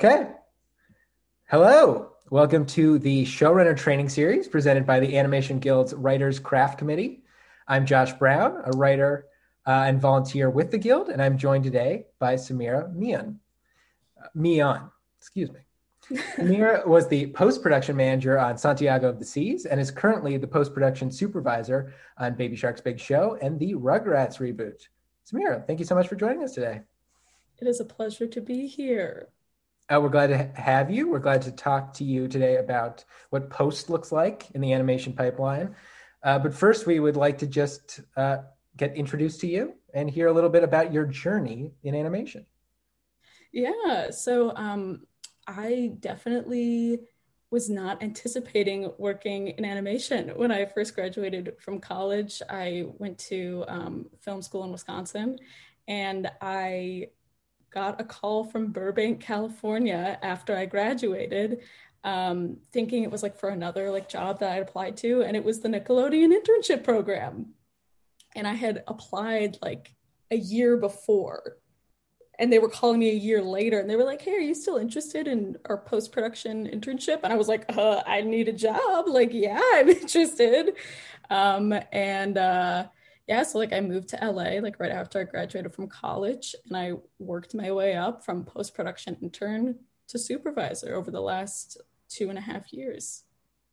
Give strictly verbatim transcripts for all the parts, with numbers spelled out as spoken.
Okay. Hello. Welcome to the Showrunner Training Series presented by the Animation Guild's Writers Craft Committee. I'm Josh Brown, a writer uh, and volunteer with the Guild, and I'm joined today by Samira Mian. Uh, Mian, excuse me. Samira was the post-production manager on Santiago of the Seas and is currently the post-production supervisor on Baby Shark's Big Show and the Rugrats reboot. Samira, thank you so much for joining us today. It is a pleasure to be here. Uh, we're glad to ha- have you. We're glad to talk to you today about what post looks like in the animation pipeline. Uh, but first, we would like to just uh, get introduced to you and hear a little bit about your journey in animation. Yeah, so um, I definitely was not anticipating working in animation when I first graduated from college. I went to um, film school in Wisconsin, and I got a call from Burbank, California after I graduated, um, thinking it was like for another like job that I'd applied to, and it was the Nickelodeon internship program. And I had applied like a year before, and they were calling me a year later, and they were like, "Hey, are you still interested in our post-production internship?" And I was like, uh, "I need a job." Like, yeah, I'm interested. Um, and uh, yeah, so like I moved to L A like right after I graduated from college, and I worked my way up from post-production intern to supervisor over the last two and a half years.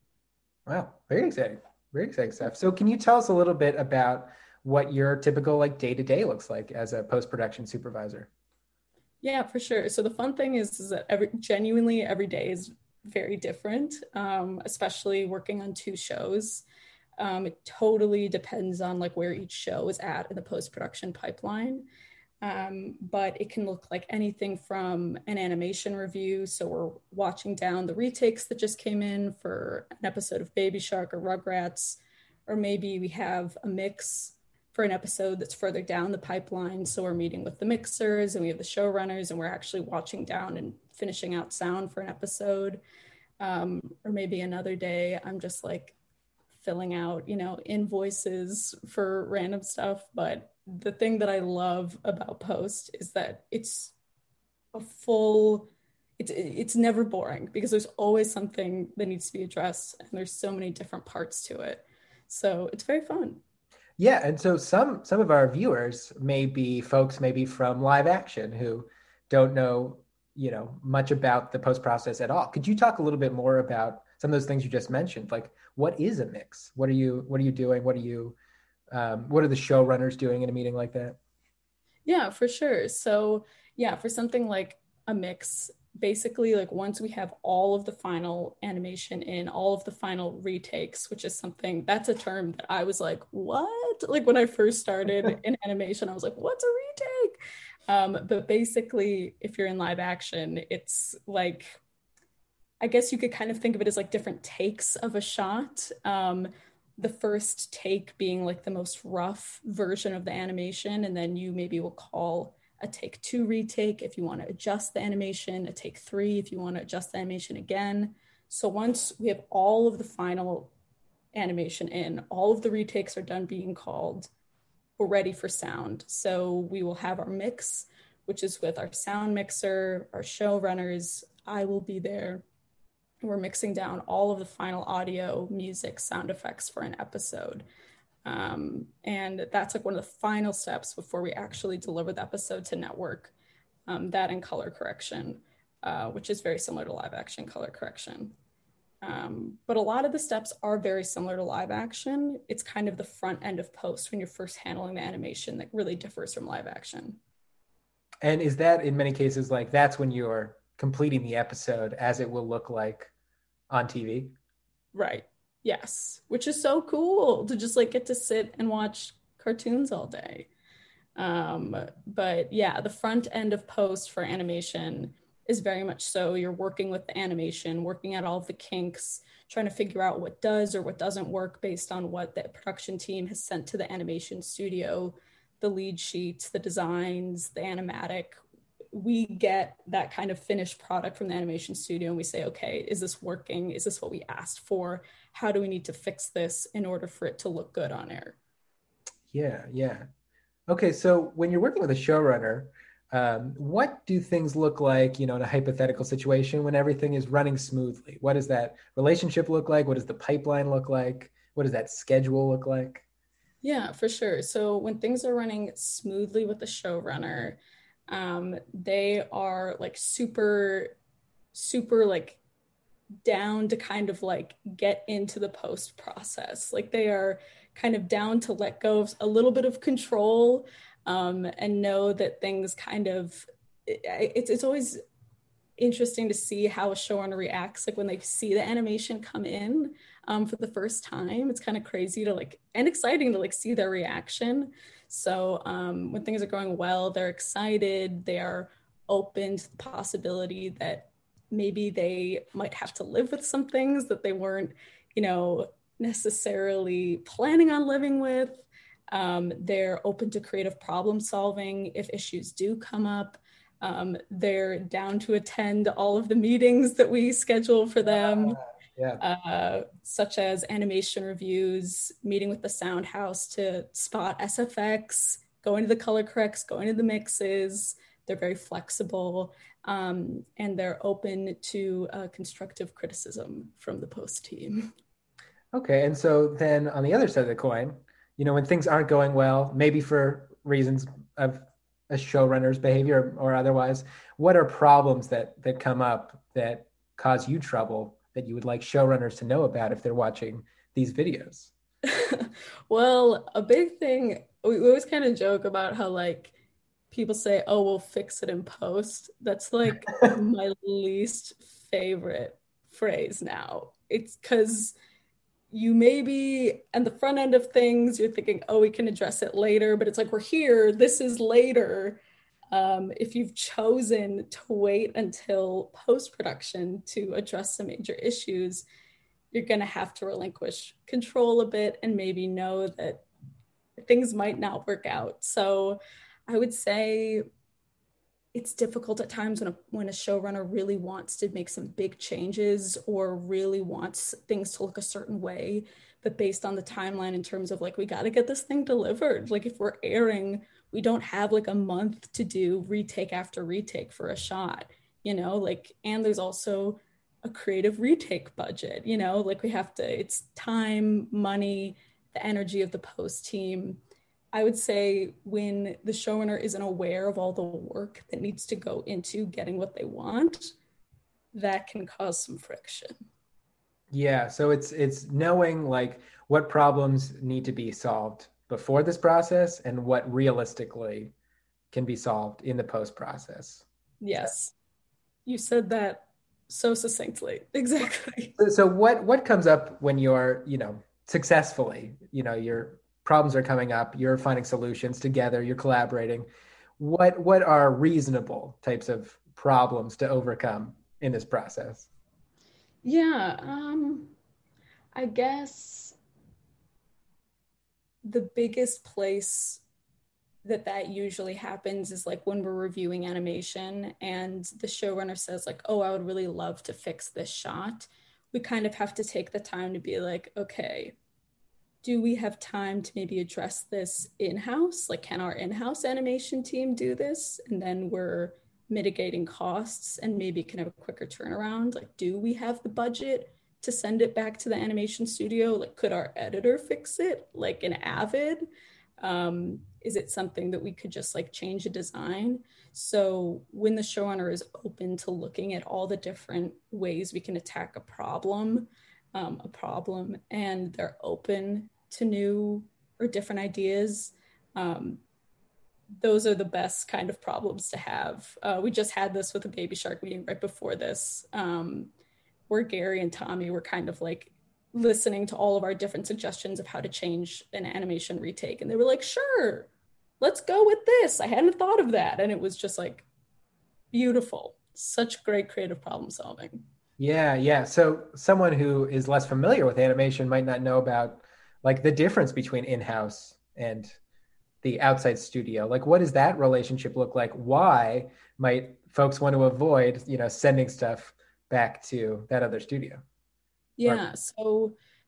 Wow, very exciting. Very exciting stuff. So, can you tell us a little bit about what your typical like day to day looks like as a post production supervisor? Yeah, for sure. So the fun thing is, is that every genuinely every day is very different, um, especially working on two shows. Um, it totally depends on like where each show is at in the post-production pipeline. Um, but it can look like anything from an animation review. So we're watching down the retakes that just came in for an episode of Baby Shark or Rugrats, or maybe we have a mix for an episode that's further down the pipeline. So we're meeting with the mixers and we have the showrunners, and we're actually watching down and finishing out sound for an episode. Um, or maybe another day, I'm just like filling out, you know, invoices for random stuff. But the thing that I love about Post is that it's a full, it's it's never boring because there's always something that needs to be addressed, and there's so many different parts to it. So it's very fun. Yeah, and so some some of our viewers may be folks maybe from live action who don't know, you know, much about the post process at all. Could you talk a little bit more about some of those things you just mentioned? Like, what is a mix? What are you what are you doing? What are you um, what are the showrunners doing in a meeting like that? Yeah, for sure. So, yeah, for something like a mix, basically, like once we have all of the final animation in, all of the final retakes, which is something that's a term that I was like, what? Like when I first started in animation, I was like, what's a retake? Um, but basically, if you're in live action, it's like, I guess you could kind of think of it as like different takes of a shot. Um, the first take being like the most rough version of the animation, and then you maybe will call a take two retake if you want to adjust the animation, a take three if you want to adjust the animation again. So once we have all of the final animation in, all of the retakes are done being called, we're ready for sound. So we will have our mix, which is with our sound mixer, our showrunners. I will be there. We're mixing down all of the final audio, music, sound effects for an episode. Um, and that's like one of the final steps before we actually deliver the episode to network. Um, that and color correction, uh, which is very similar to live action color correction. Um, but a lot of the steps are very similar to live action. It's kind of the front end of post when you're first handling the animation that really differs from live action. And is that in many cases like that's when you're completing the episode as it will look like on T V? Right. Yes. Which is so cool to just like get to sit and watch cartoons all day. Um, but yeah, the front end of post for animation is very much so you're working with the animation, working out all of the kinks, trying to figure out what does or what doesn't work based on what the production team has sent to the animation studio, the lead sheets, the designs, the animatic. We get that kind of finished product from the animation studio and we say, okay, is this working? Is this what we asked for? How do we need to fix this in order for it to look good on air? Yeah, yeah. Okay, so when you're working with a showrunner, Um, what do things look like, you know, in a hypothetical situation when everything is running smoothly? What does that relationship look like? What does the pipeline look like? What does that schedule look like? Yeah, for sure. So when things are running smoothly with the showrunner, um, they are like super, super like down to kind of like get into the post process. Like they are kind of down to let go of a little bit of control, um, and know that things kind of it, it's it's always interesting to see how a showrunner reacts like when they see the animation come in, um, for the first time. It's kind of crazy to like and exciting to like see their reaction. So um, when things are going well, they're excited, they are open to the possibility that maybe they might have to live with some things that they weren't, you know, necessarily planning on living with. Um, they're open to creative problem solving if issues do come up. Um, they're down to attend all of the meetings that we schedule for them, Yeah. uh, such as animation reviews, meeting with the sound house to spot S F X, going to the color corrects, going to the mixes. They're very flexible, um, and they're open to uh, constructive criticism from the post team. Okay. And so then on the other side of the coin, you know, when things aren't going well, maybe for reasons of a showrunner's behavior or otherwise, what are problems that that come up that cause you trouble that you would like showrunners to know about if they're watching these videos? Well, a big thing, we, we always kind of joke about how like people say, oh, we'll fix it in post. That's like my least favorite phrase now. It's because you maybe at the front end of things, you're thinking, oh, we can address it later, but it's like, we're here, this is later. Um, if you've chosen to wait until post-production to address some major issues, you're going to have to relinquish control a bit and maybe know that things might not work out. So I would say it's difficult at times when a, when a showrunner really wants to make some big changes or really wants things to look a certain way, but based on the timeline in terms of like, we got to get this thing delivered. Like if we're airing, we don't have like a month to do retake after retake for a shot, you know, like, and there's also a creative retake budget, you know, like we have to, it's time, money, the energy of the post team. I would say when the showrunner isn't aware of all the work that needs to go into getting what they want, that can cause some friction. Yeah, so it's it's knowing like what problems need to be solved before this process and what realistically can be solved in the post process. Yes, you said that so succinctly. Exactly. So, so what what comes up when you're, you know, successfully, you know, your problems are coming up, you're finding solutions together, you're collaborating. What what are reasonable types of problems to overcome in this process? Yeah, um, I guess the biggest place that that usually happens is like when we're reviewing animation and the showrunner says like, oh, I would really love to fix this shot. We kind of have to take the time to be like, okay, do we have time to maybe address this in-house? Like, can our in-house animation team do this? And then we're mitigating costs and maybe can have a quicker turnaround. Like, do we have the budget to send it back to the animation studio? Like, could our editor fix it? Like an Avid? Um, is it something that we could just like change a design? So when the showrunner is open to looking at all the different ways we can attack a problem, um, a problem, and they're open to new or different ideas, um, those are the best kind of problems to have. Uh, we just had this with a Baby Shark meeting right before this, um, where Gary and Tommy were kind of like listening to all of our different suggestions of how to change an animation retake. And they were like, sure, let's go with this. I hadn't thought of that. And it was just like beautiful. Such great creative problem solving. Yeah, yeah. So someone who is less familiar with animation might not know about like the difference between in-house and the outside studio. Like what does that relationship look like? Why might folks want to avoid, you know, sending stuff back to that other studio? Or Yeah. So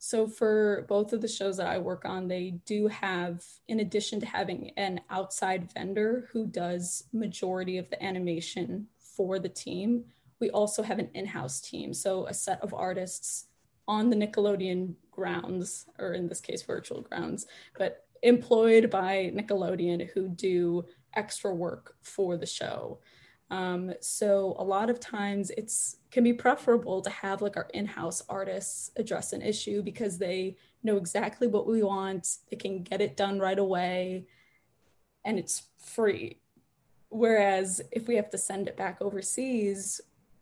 So for both of the shows that I work on, they do have, in addition to having an outside vendor who does majority of the animation for the team, we also have an in-house team. So a set of artists on the Nickelodeon grounds, or in this case, virtual grounds, but employed by Nickelodeon who do extra work for the show. Um, so a lot of times it's can be preferable to have like our in-house artists address an issue because they know exactly what we want, they can get it done right away, and it's free. Whereas if we have to send it back overseas,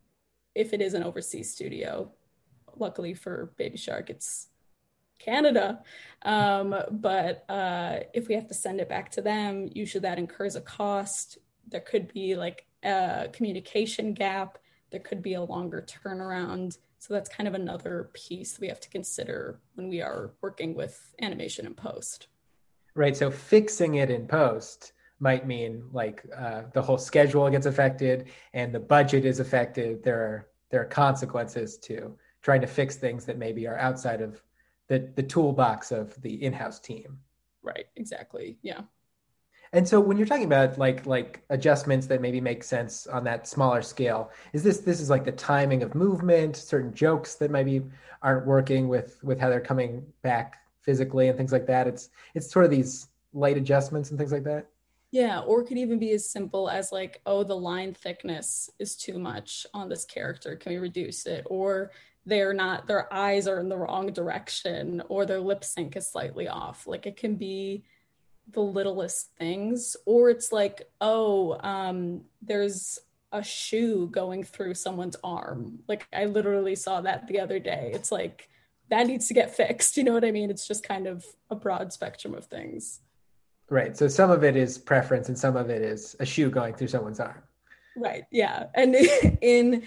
if it is an overseas studio, luckily for Baby Shark, it's Canada. Um, but uh, if we have to send it back to them, usually that incurs a cost. There could be like a communication gap. There could be a longer turnaround. So that's kind of another piece we have to consider when we are working with animation in post. Right. So fixing it in post might mean like uh, the whole schedule gets affected and the budget is affected. There are there are consequences to trying to fix things that maybe are outside of the the toolbox of the in-house team. Right. Exactly. Yeah. And so when you're talking about like like adjustments that maybe make sense on that smaller scale, is this this is like the timing of movement, certain jokes that maybe aren't working with with how they're coming back physically and things like that. It's it's sort of these light adjustments and things like that. Yeah, or it could even be as simple as like, oh, the line thickness is too much on this character. Can we reduce it? Or they're not, their eyes are in the wrong direction, or their lip sync is slightly off. Like it can be the littlest things. Or it's like, oh, um, there's a shoe going through someone's arm. Like I literally saw that the other day. It's like that needs to get fixed. You know what I mean? It's just kind of a broad spectrum of things. Right. So some of it is preference and some of it is a shoe going through someone's arm. Right. Yeah. And in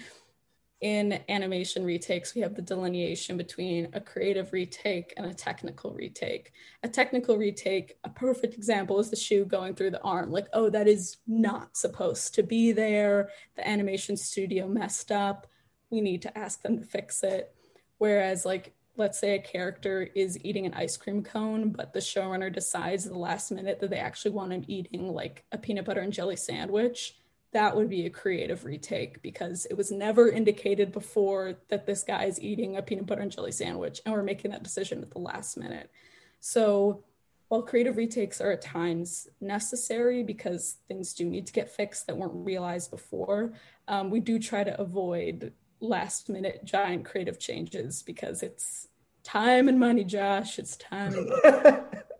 in animation retakes, we have the delineation between a creative retake and a technical retake. A technical retake, a perfect example is the shoe going through the arm. Like, oh, that is not supposed to be there. The animation studio messed up. We need to ask them to fix it. Whereas, like, let's say a character is eating an ice cream cone, but the showrunner decides at the last minute that they actually want him eating like a peanut butter and jelly sandwich, that would be a creative retake because it was never indicated before that this guy is eating a peanut butter and jelly sandwich and we're making that decision at the last minute. So while creative retakes are at times necessary because things do need to get fixed that weren't realized before, um, we do try to avoid last minute giant creative changes because it's time and money, Josh. It's time and money.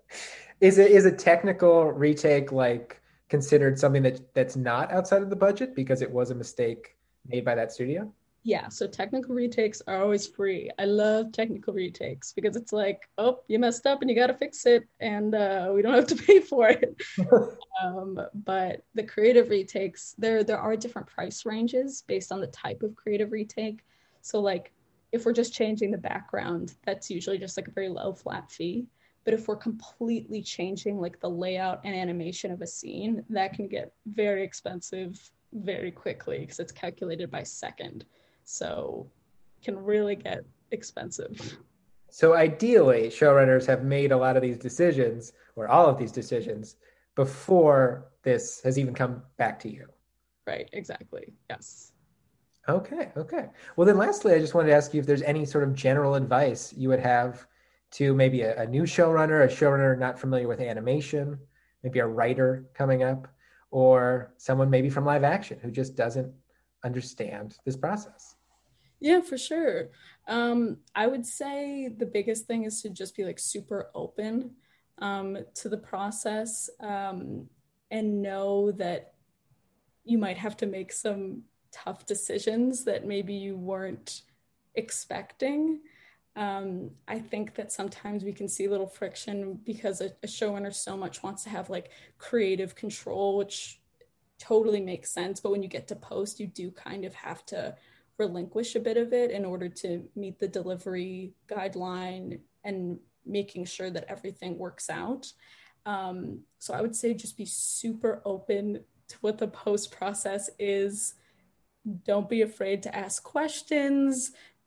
Is it is a technical retake like considered something that that's not outside of the budget because it was a mistake made by that studio? Yeah, so technical retakes are always free. I love technical retakes because it's like, oh, you messed up and you got to fix it, and uh, we don't have to pay for it. um, but the creative retakes, there there are different price ranges based on the type of creative retake. So like, if we're just changing the background, that's usually just like a very low flat fee. But if we're completely changing like the layout and animation of a scene, that can get very expensive very quickly because it's calculated by second. So can really get expensive. So ideally, showrunners have made a lot of these decisions or all of these decisions before this has even come back to you. Right, exactly. Yes. Okay, okay. Well, then lastly, I just wanted to ask you if there's any sort of general advice you would have to maybe a, a new showrunner, a showrunner not familiar with animation, maybe a writer coming up, or someone maybe from live action who just doesn't understand this process. Yeah, for sure. Um, I would say the biggest thing is to just be like super open um, to the process um, and know that you might have to make some tough decisions that maybe you weren't expecting. Um, I think that sometimes we can see a little friction because a, a showrunner so much wants to have like creative control, which totally makes sense. But when you get to post, you do kind of have to relinquish a bit of it in order to meet the delivery guideline and making sure that everything works out. Um, so I would say just be super open to what the post process is. Don't be afraid to ask questions.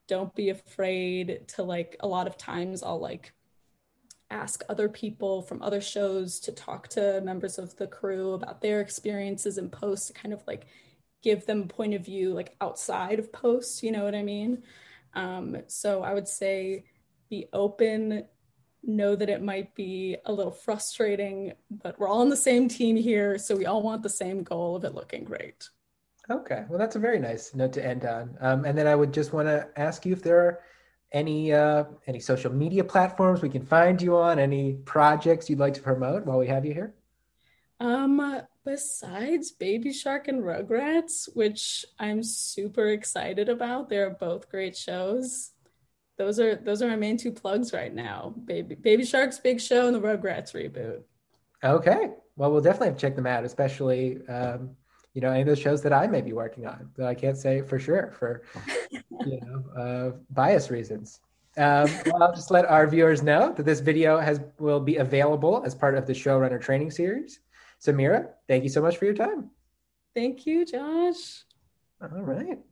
don't be afraid to like, a lot of times I'll like ask other people from other shows to talk to members of the crew about their experiences in post to kind of like give them a point of view like outside of post, you know what I mean? Um, so I would say be open, know that it might be a little frustrating, but we're all on the same team here, so we all want the same goal of it looking great. Okay, well, that's a very nice note to end on. Um, and then I would just want to ask you if there are any uh, any social media platforms we can find you on, any projects you'd like to promote while we have you here. Um, besides Baby Shark and Rugrats, which I'm super excited about, they're both great shows. Those are those are our main two plugs right now. Baby Baby Shark's big show and the Rugrats reboot. Okay, well, we'll definitely have to check them out, especially um, you know any of those shows that I may be working on. But I can't say for sure for you know uh, bias reasons. Um, well, I'll just let our viewers know that this video has will be available as part of the showrunner training series. So Mira, thank you so much for your time. Thank you, Josh. All right.